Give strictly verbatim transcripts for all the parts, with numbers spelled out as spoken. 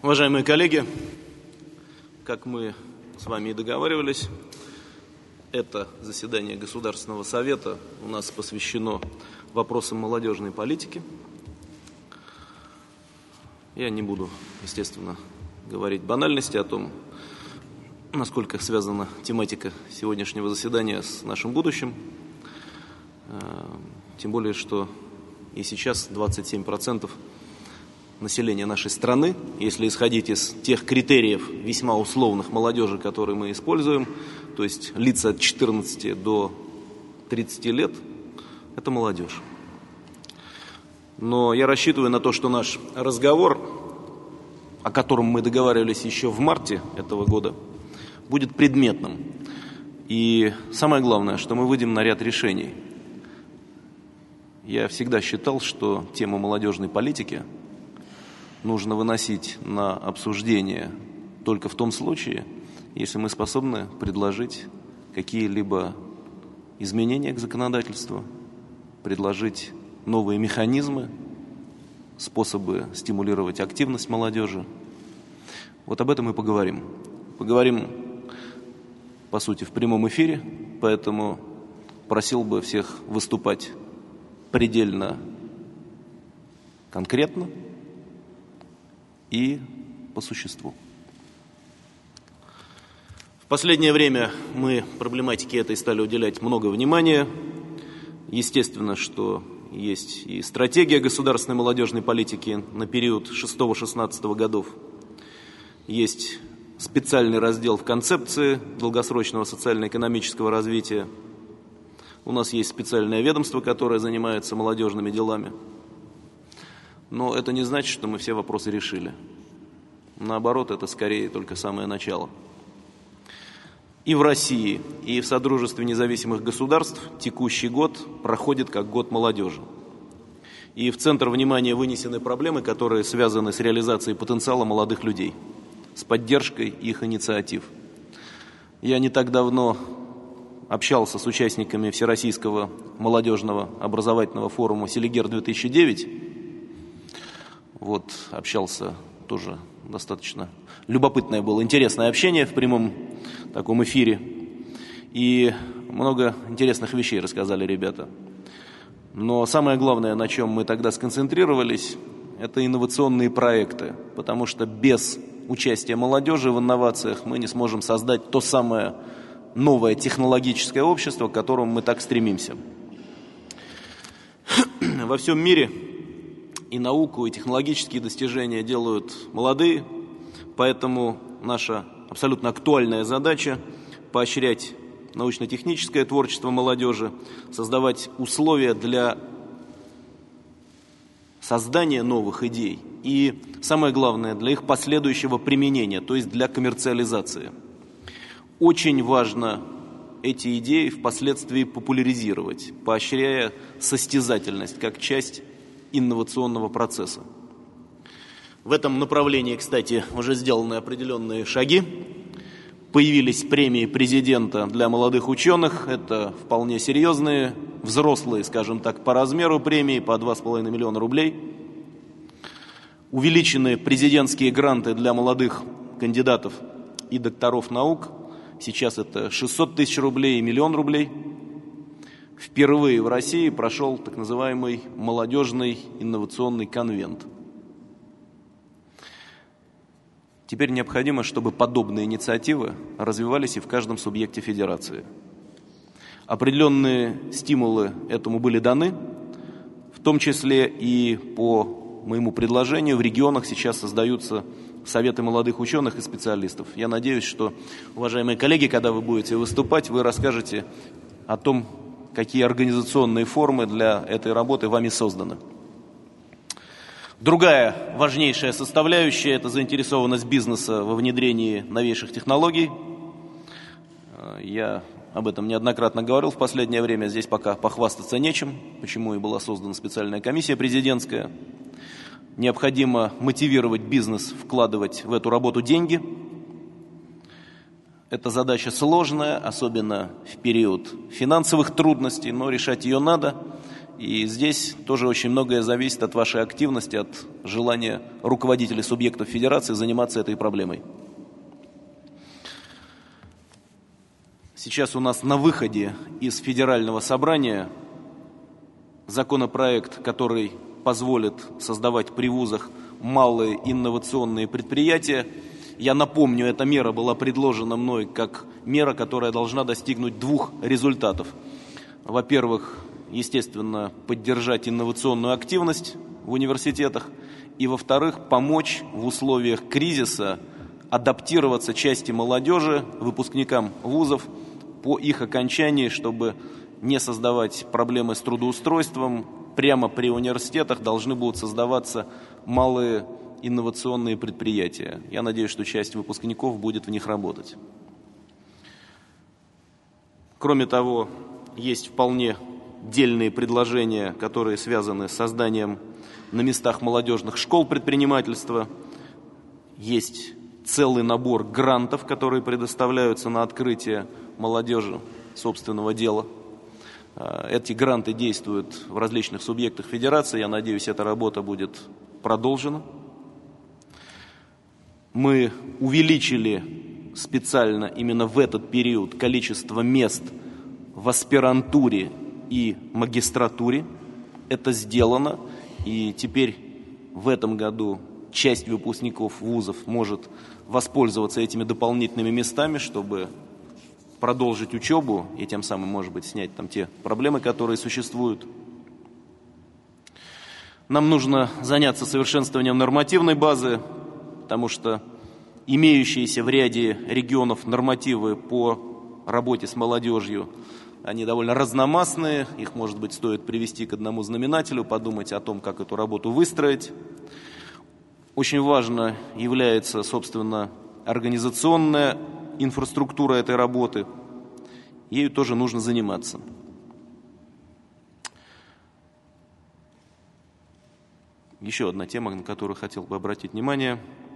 Уважаемые коллеги, как мы с вами и договаривались, это заседание Государственного совета у нас посвящено вопросам молодежной политики. Я не буду, естественно, говорить банальности о том, насколько связана тематика сегодняшнего заседания с нашим будущим. Тем более, что и сейчас двадцать семь процентов населения нашей страны, если исходить из тех критериев весьма условных молодежи, которые мы используем, то есть лица от четырнадцати до тридцати лет, это молодежь. Но я рассчитываю на то, что наш разговор, о котором мы договаривались еще в марте этого года, будет предметным. И самое главное, что мы выйдем на ряд решений. Я всегда считал, что тему молодежной политики нужно выносить на обсуждение только в том случае, если мы способны предложить какие-либо изменения к законодательству, предложить новые механизмы, способы стимулировать активность молодежи. Вот об этом мы поговорим. Поговорим, по сути, в прямом эфире, поэтому просил бы всех выступать предельно конкретно и по существу. В последнее время мы проблематике этой стали уделять много внимания. Естественно, что есть и стратегия государственной молодежной политики на период шестого-шестнадцатого годов. Есть специальный раздел в концепции долгосрочного социально-экономического развития. У нас есть специальное ведомство, которое занимается молодежными делами. Но это не значит, что мы все вопросы решили. Наоборот, это скорее только самое начало. И в России, и в Содружестве независимых государств текущий год проходит как год молодежи. И в центр внимания вынесены проблемы, которые связаны с реализацией потенциала молодых людей, с поддержкой их инициатив. Я не так давно общался с участниками Всероссийского молодежного образовательного форума «Селигер-две тысячи девять». Вот, общался тоже достаточно любопытное было, интересное общение в прямом таком эфире. И много интересных вещей рассказали ребята. Но самое главное, на чем мы тогда сконцентрировались, это инновационные проекты. Потому что без участия молодежи в инновациях мы не сможем создать то самое новое технологическое общество, к которому мы так стремимся. Во всем мире и науку, и технологические достижения делают молодые, поэтому наша абсолютно актуальная задача – поощрять научно-техническое творчество молодежи, создавать условия для создания новых идей и, самое главное, для их последующего применения, то есть для коммерциализации. Очень важно эти идеи впоследствии популяризировать, поощряя состязательность как часть инновационного процесса. В этом направлении, кстати, уже сделаны определенные шаги. Появились премии президента для молодых ученых. Это вполне серьезные, взрослые, скажем так, по размеру премии, по два с половиной миллиона рублей. Увеличены президентские гранты для молодых кандидатов и докторов наук. Сейчас это шестьсот тысяч рублей и миллион рублей. Впервые в России прошел так называемый молодежный инновационный конвент. Теперь необходимо, чтобы подобные инициативы развивались и в каждом субъекте федерации. Определенные стимулы этому были даны, в том числе и по моему предложению в регионах сейчас создаются советы молодых ученых и специалистов. Я надеюсь, что, уважаемые коллеги, когда вы будете выступать, вы расскажете о том, какие организационные формы для этой работы вами созданы. Другая важнейшая составляющая – это заинтересованность бизнеса во внедрении новейших технологий. Я об этом неоднократно говорил в последнее время, здесь пока похвастаться нечем, почему и была создана специальная комиссия президентская. Необходимо мотивировать бизнес вкладывать в эту работу деньги. Эта задача сложная, особенно в период финансовых трудностей, но решать ее надо. И здесь тоже очень многое зависит от вашей активности, от желания руководителей субъектов федерации заниматься этой проблемой. Сейчас у нас на выходе из федерального собрания законопроект, который позволит создавать при вузах малые инновационные предприятия. Я напомню, эта мера была предложена мной как мера, которая должна достигнуть двух результатов. Во-первых, естественно, поддержать инновационную активность в университетах, и, во-вторых, помочь в условиях кризиса адаптироваться части молодежи, выпускникам вузов, по их окончании, чтобы не создавать проблемы с трудоустройством. Прямо при университетах должны будут создаваться малые инновационные предприятия. Я надеюсь, что часть выпускников будет в них работать. Кроме того, есть вполне дельные предложения, которые связаны с созданием на местах молодежных школ предпринимательства. Есть целый набор грантов, которые предоставляются на открытие молодежи собственного дела. Эти гранты действуют в различных субъектах федерации. Я надеюсь, эта работа будет продолжена. Мы увеличили специально именно в этот период количество мест в аспирантуре и магистратуре. Это сделано, и теперь в этом году часть выпускников вузов может воспользоваться этими дополнительными местами, чтобы продолжить учебу и тем самым, может быть, снять там те проблемы, которые существуют. Нам нужно заняться совершенствованием нормативной базы, потому что имеющиеся в ряде регионов нормативы по работе с молодежью, они довольно разномастные, их, может быть, стоит привести к одному знаменателю, подумать о том, как эту работу выстроить. Очень важно является, собственно, организационная инфраструктура этой работы. Ею тоже нужно заниматься. Еще одна тема, на которую хотел бы обратить внимание.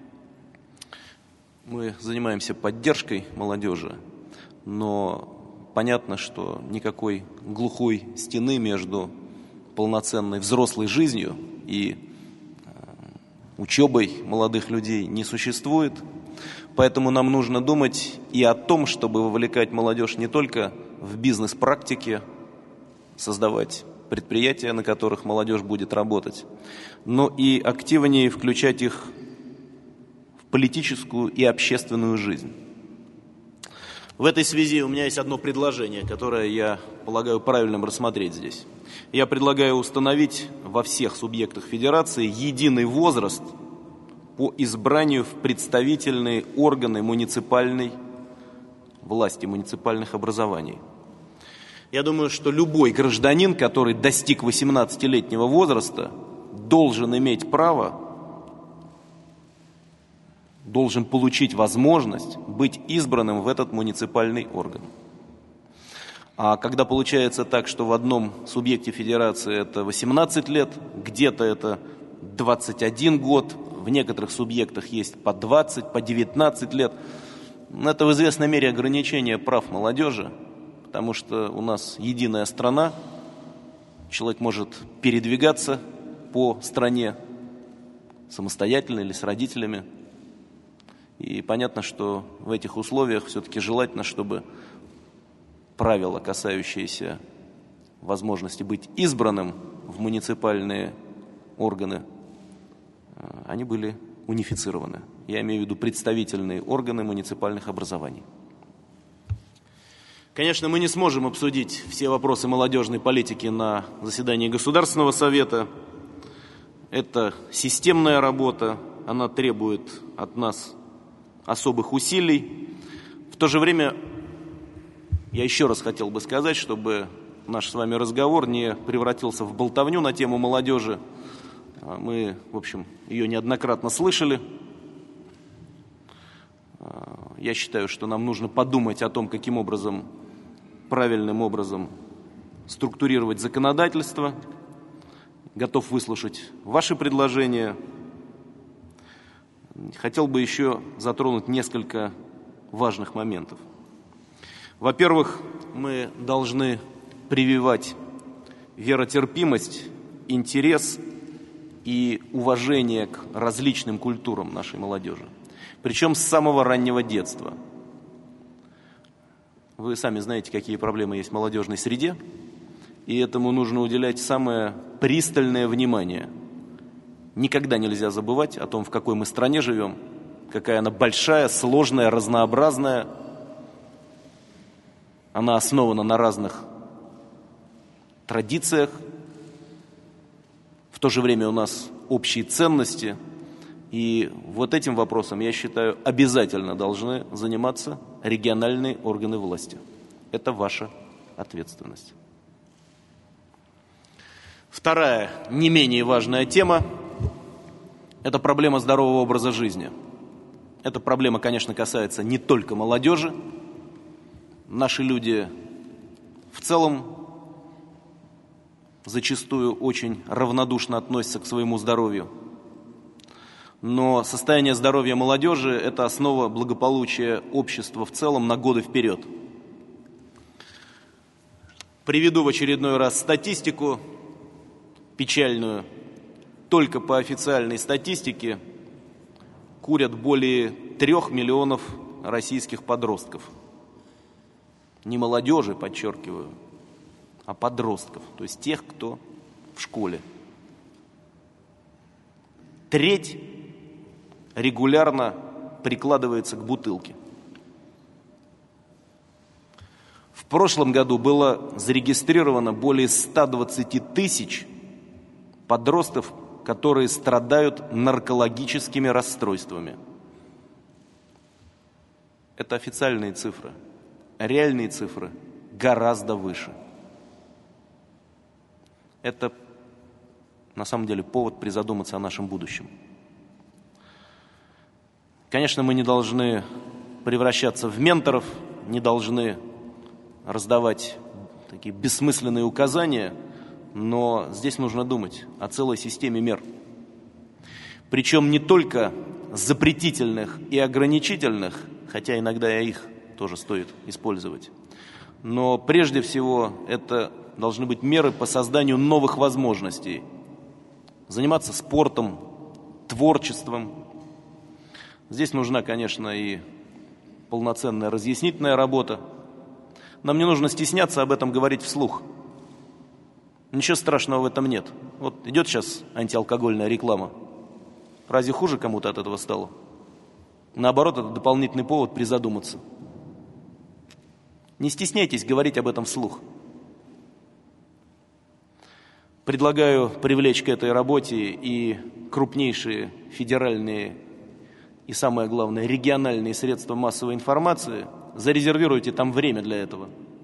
Мы занимаемся поддержкой молодежи, но понятно, что никакой глухой стены между полноценной взрослой жизнью и учебой молодых людей не существует. Поэтому нам нужно думать и о том, чтобы вовлекать молодежь не только в бизнес-практике, создавать предприятия, на которых молодежь будет работать, но и активнее включать их в политическую и общественную жизнь. В этой связи у меня есть одно предложение, которое я полагаю правильным рассмотреть здесь. Я предлагаю установить во всех субъектах федерации единый возраст по избранию в представительные органы муниципальной власти, муниципальных образований. Я думаю, что любой гражданин, который достиг восемнадцатилетнего возраста, должен иметь право, должен получить возможность быть избранным в этот муниципальный орган. А когда получается так, что в одном субъекте федерации это восемнадцать лет, где-то это двадцать один год, в некоторых субъектах есть по двадцать, по девятнадцать лет, это в известной мере ограничение прав молодежи, потому что у нас единая страна, человек может передвигаться по стране самостоятельно или с родителями. И понятно, что в этих условиях все-таки желательно, чтобы правила, касающиеся возможности быть избранным в муниципальные органы, они были унифицированы. Я имею в виду представительные органы муниципальных образований. Конечно, мы не сможем обсудить все вопросы молодежной политики на заседании Государственного совета. Это системная работа, она требует от нас особых усилий. В то же время я еще раз хотел бы сказать, чтобы наш с вами разговор не превратился в болтовню на тему молодежи. Мы, в общем, ее неоднократно слышали. Я считаю, что нам нужно подумать о том, каким образом, правильным образом структурировать законодательство. Готов выслушать ваши предложения. Хотел бы еще затронуть несколько важных моментов. Во-первых, мы должны прививать веротерпимость, интерес и уважение к различным культурам нашей молодежи. Причем с самого раннего детства. Вы сами знаете, какие проблемы есть в молодежной среде, и этому нужно уделять самое пристальное внимание. Никогда нельзя забывать о том, в какой мы стране живем, какая она большая, сложная, разнообразная. Она основана на разных традициях. В то же время у нас общие ценности. И вот этим вопросом, я считаю, обязательно должны заниматься региональные органы власти. Это ваша ответственность. Вторая, не менее важная тема – это проблема здорового образа жизни. Эта проблема, конечно, касается не только молодежи. Наши люди в целом зачастую очень равнодушно относятся к своему здоровью. Но состояние здоровья молодежи – это основа благополучия общества в целом на годы вперед. Приведу в очередной раз статистику печальную. Только по официальной статистике курят более трех миллионов российских подростков. Не молодежи, подчеркиваю, а подростков, то есть тех, кто в школе. Треть регулярно прикладывается к бутылке. В прошлом году было зарегистрировано более ста двадцати тысяч подростков, которые страдают наркологическими расстройствами. Это официальные цифры. Реальные цифры гораздо выше. Это на самом деле повод призадуматься о нашем будущем. Конечно, мы не должны превращаться в менторов, не должны раздавать такие бессмысленные указания, но здесь нужно думать о целой системе мер. Причем не только запретительных и ограничительных, хотя иногда и их тоже стоит использовать, но прежде всего это должны быть меры по созданию новых возможностей. Заниматься спортом, творчеством. Здесь нужна, конечно, и полноценная разъяснительная работа. Нам не нужно стесняться об этом говорить вслух. Ничего страшного в этом нет. Вот идет сейчас антиалкогольная реклама. Разве хуже кому-то от этого стало? Наоборот, это дополнительный повод призадуматься. Не стесняйтесь говорить об этом вслух. Предлагаю привлечь к этой работе и крупнейшие федеральные и, самое главное, региональные средства массовой информации. Зарезервируйте там время для этого.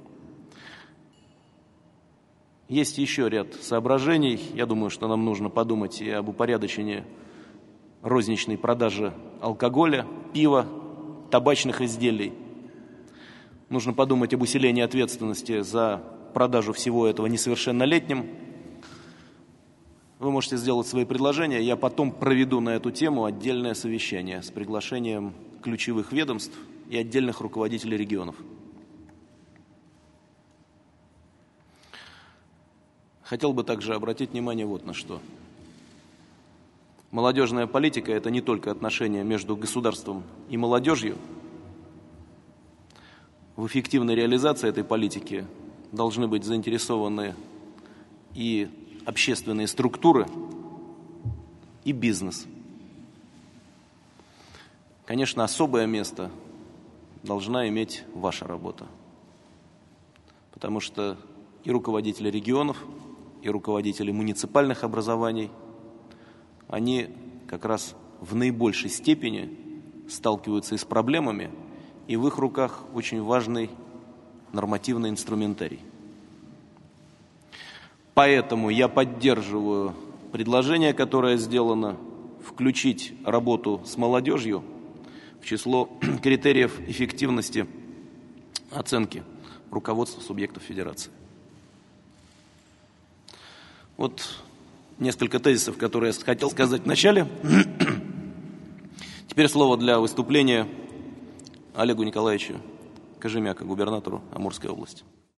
Есть еще ряд соображений. Я думаю, что нам нужно подумать и об упорядочении розничной продажи алкоголя, пива, табачных изделий. Нужно подумать об усилении ответственности за продажу всего этого несовершеннолетним. Вы можете сделать свои предложения. Я потом проведу на эту тему отдельное совещание с приглашением ключевых ведомств и отдельных руководителей регионов. Хотел бы также обратить внимание вот на что. Молодежная политика – это не только отношения между государством и молодежью. В эффективной реализации этой политики должны быть заинтересованы и общественные структуры, и бизнес. Конечно, особое место должна иметь ваша работа, потому что и руководители регионов, и руководители муниципальных образований, они как раз в наибольшей степени сталкиваются и с проблемами, и в их руках очень важный нормативный инструментарий. Поэтому я поддерживаю предложение, которое сделано, включить работу с молодежью в число критериев эффективности оценки руководства субъектов федерации. Вот несколько тезисов, которые я хотел сказать в начале. Теперь слово для выступления Олегу Николаевичу Кожемяка, губернатору Амурской области.